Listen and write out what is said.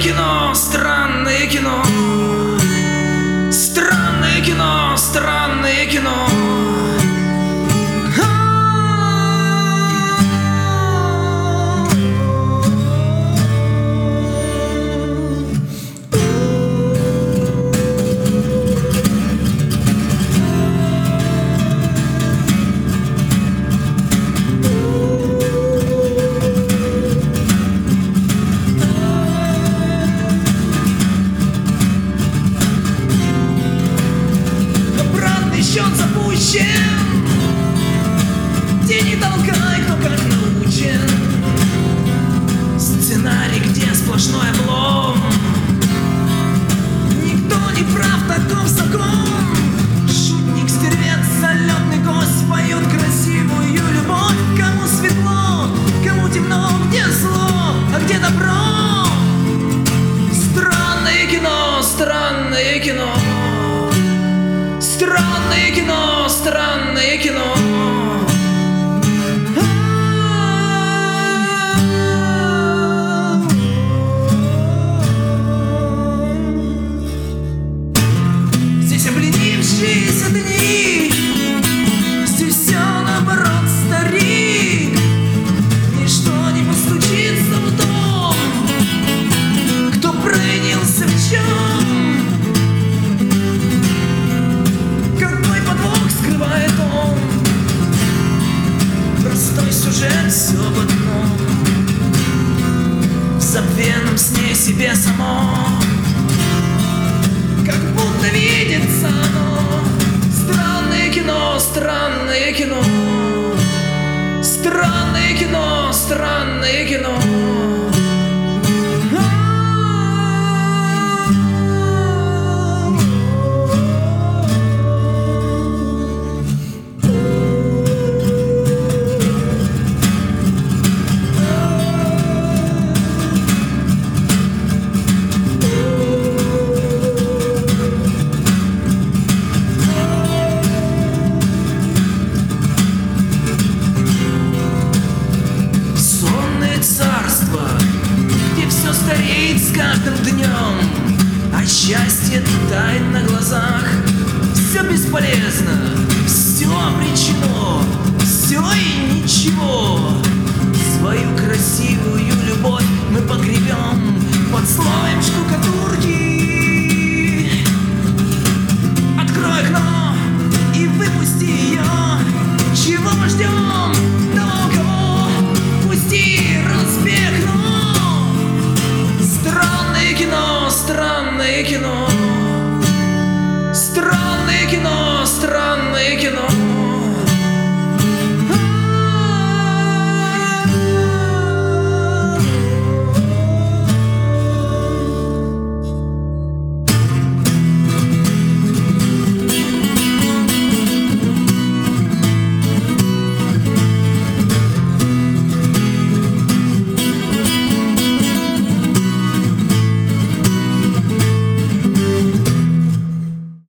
кино, странное кино. Странное кино, странное кино. Счет запущен, где не толкай, кто как научен. Сценарий, где сплошной облом. Никто не прав, таков закон. Шутник, стервец, залетный гость поют красивую любовь. Кому светло, кому темно, где зло, а где добро. Странное кино, странное кино. Странное кино, странное кино. Здесь обленившиеся дни, здесь все наоборот, старик. Ничто не постучится в дом, кто провинился в чем. Простой сюжет, все в одном, в забвенном сне себе само, как будто видится оно. Странное кино, странное кино. Странное кино, странное кино. Царство, где все стареет с каждым днем, а счастье тает на глазах. Все бесполезно, все обречено, все и ничего. Свою красивую любовь мы погребем под слоем штукатурки. Открой окно и выпусти ее. Чего мы ждем? Долго пусти. Странное кино, странное кино.